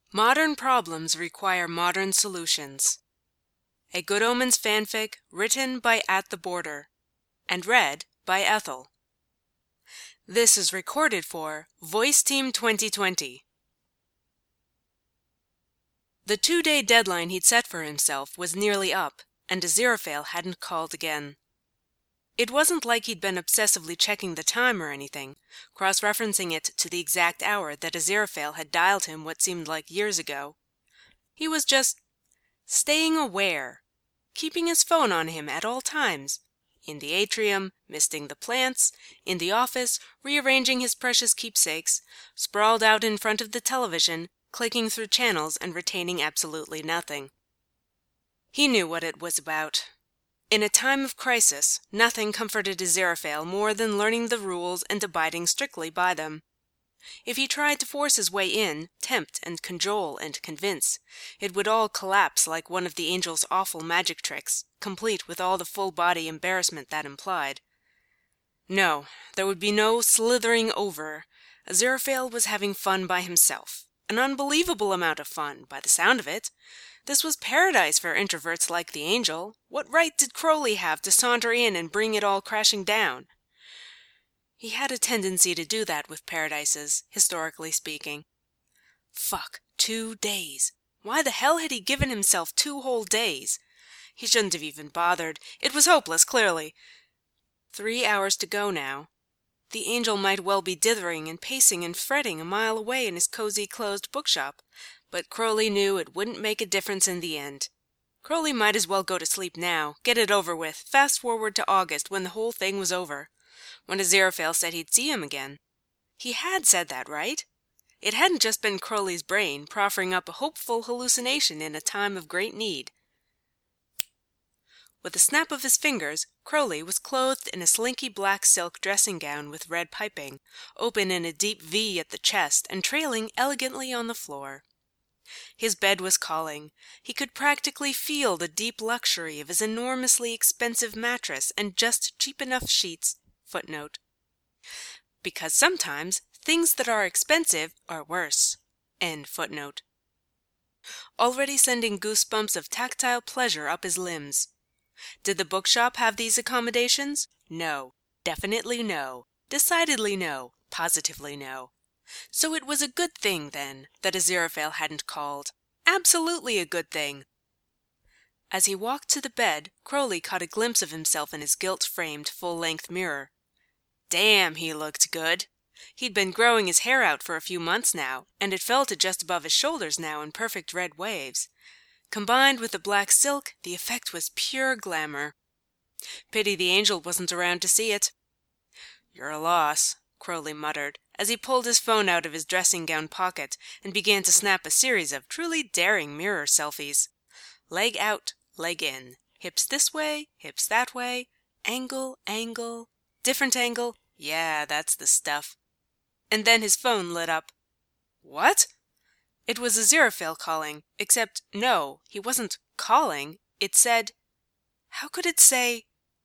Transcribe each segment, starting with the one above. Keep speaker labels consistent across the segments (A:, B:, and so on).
A: Modern problems require modern solutions. A Good Omens fanfic written by At the Border and read by Ethel. This is recorded for Voice Team 2020. The 2-day deadline he'd set for himself was nearly up, and Aziraphale hadn't called again. It wasn't like he'd been obsessively checking the time or anything, cross-referencing it to the exact hour that Aziraphale had dialed him what seemed like years ago. He was just staying aware, keeping his phone on him at all times, in the atrium, misting the plants, in the office, rearranging his precious keepsakes, sprawled out in front of the television, clicking through channels and retaining absolutely nothing. He knew what it was about. In a time of crisis, nothing comforted Aziraphale more than learning the rules and abiding strictly by them. If he tried to force his way in, tempt and cajole and convince, it would all collapse like one of the angel's awful magic tricks, complete with all the full-body embarrassment that implied. No, there would be no slithering over. Aziraphale was having fun by himself. An unbelievable amount of fun, by the sound of it. This was paradise for introverts like the angel. What right did Crowley have to saunter in and bring it all crashing down? He had a tendency to do that with paradises, historically speaking. Fuck, 2 days. Why the hell had he given himself 2 whole days? He shouldn't have even bothered. It was hopeless, clearly. 3 hours to go now. The angel might well be dithering and pacing and fretting a mile away in his cozy closed bookshop, but Crowley knew it wouldn't make a difference in the end. Crowley might as well go to sleep now, get it over with, fast forward to August when the whole thing was over, when Aziraphale said he'd see him again. He had said that, right? It hadn't just been Crowley's brain proffering up a hopeful hallucination in a time of great need. With a snap of his fingers, Crowley was clothed in a slinky black silk dressing gown with red piping, open in a deep V at the chest and trailing elegantly on the floor. His bed was calling. He could practically feel the deep luxury of his enormously expensive mattress and just cheap enough sheets. Footnote. Because sometimes things that are expensive are worse. End footnote. Already sending goosebumps of tactile pleasure up his limbs. Did the bookshop have these accommodations? No. Definitely no. Decidedly no. Positively no. So it was a good thing, then, that Aziraphale hadn't called. Absolutely a good thing. As he walked to the bed, Crowley caught a glimpse of himself in his gilt-framed, full-length mirror. Damn, he looked good. He'd been growing his hair out for a few months now, and it fell to just above his shoulders now in perfect red waves. Combined with the black silk, the effect was pure glamour. Pity the angel wasn't around to see it. "You're a loss," Crowley muttered, as he pulled his phone out of his dressing-gown pocket and began to snap a series of truly daring mirror selfies. Leg out, leg in. Hips this way, hips that way. Angle, different angle. Yeah, that's the stuff. And then his phone lit up. What? It was Aziraphale calling, except no, he wasn't calling. It said... How could it say...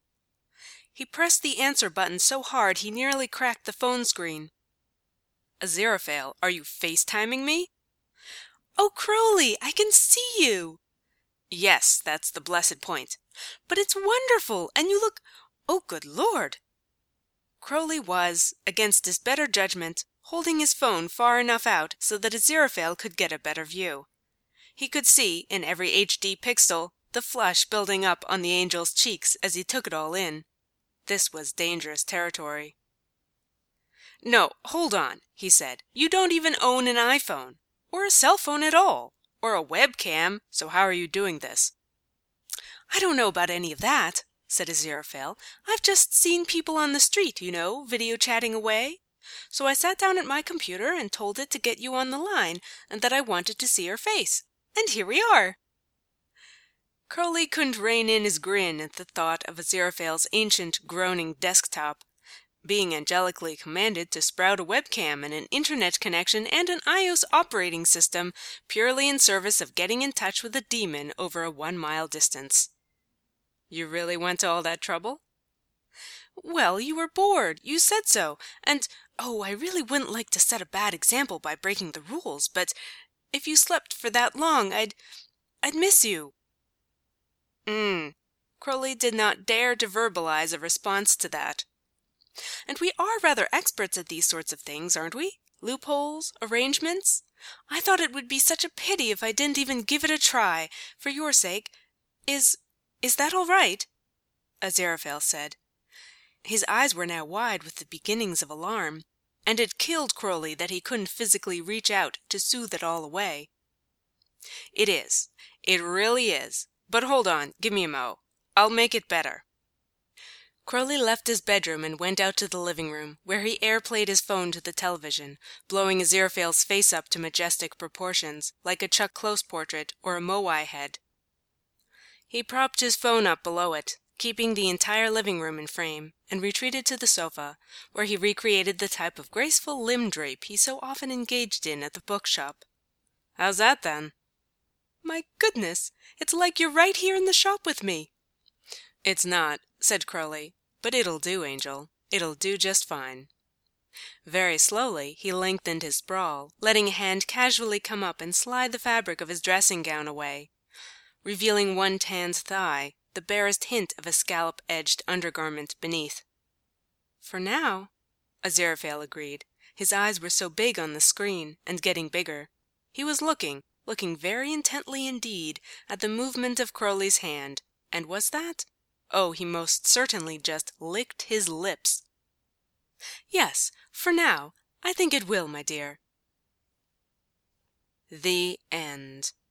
A: He pressed the answer button so hard he nearly cracked the phone screen. "Aziraphale, are you FaceTiming me?" "Oh, Crowley, I can see you!" "Yes, that's the blessed point." "But it's wonderful, and you look... Oh, good Lord!" Crowley was, against his better judgment, holding his phone far enough out so that Aziraphale could get a better view. He could see, in every HD pixel, the flush building up on the angel's cheeks as he took it all in. This was dangerous territory. "No, hold on," he said. "You don't even own an iPhone, or a cell phone at all, or a webcam, so how are you doing this?" "I don't know about any of that," said Aziraphale. "I've just seen people on the street, you know, video chatting away. So I sat down at my computer and told it to get you on the line and that I wanted to see your face. And here we are." Crowley couldn't rein in his grin at the thought of Aziraphale's ancient, groaning desktop, being angelically commanded to sprout a webcam and an internet connection and an iOS operating system purely in service of getting in touch with a demon over a 1-mile distance. "You really went to all that trouble?" "Well, you were bored. You said so. And, oh, I really wouldn't like to set a bad example by breaking the rules, but If you slept for that long, I'd miss you." Crowley did not dare to verbalize a response to that. "And we are rather experts at these sorts of things, aren't we? Loopholes, arrangements? I thought it would be such a pity if I didn't even give it a try, for your sake. Is that all right?" Aziraphale said. His eyes were now wide with the beginnings of alarm, and it killed Crowley that he couldn't physically reach out to soothe it all away. "It is. It really is. But hold on, give me a mo. I'll make it better." Crowley left his bedroom and went out to the living room, where he airplayed his phone to the television, blowing Aziraphale's face up to majestic proportions, like a Chuck Close portrait or a Moai head. He propped his phone up below it, keeping the entire living room in frame, and retreated to the sofa, where he recreated the type of graceful limb drape he so often engaged in at the bookshop. "How's that, then?" "My goodness, it's like you're right here in the shop with me." "It's not," said Crowley, "but it'll do, Angel. It'll do just fine." Very slowly he lengthened his sprawl, letting a hand casually come up and slide the fabric of his dressing gown away, revealing one tanned thigh, the barest hint of a scallop-edged undergarment beneath. "For now," Aziraphale agreed. His eyes were so big on the screen, and getting bigger. He was looking very intently indeed at the movement of Crowley's hand, and was that? Oh, he most certainly just licked his lips. "Yes, for now, I think it will, my dear." The end.